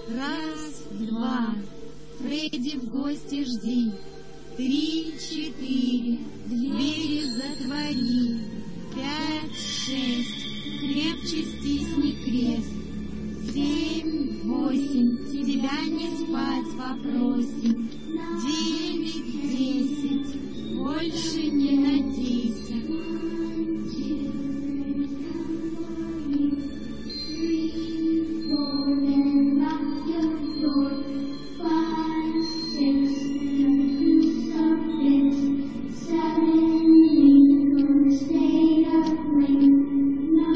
Раз, два, Фредди в гости жди. 3, 4, двери затвори. 5, 6, крепче стисни крест. 7, 8, тебя не спать попросим.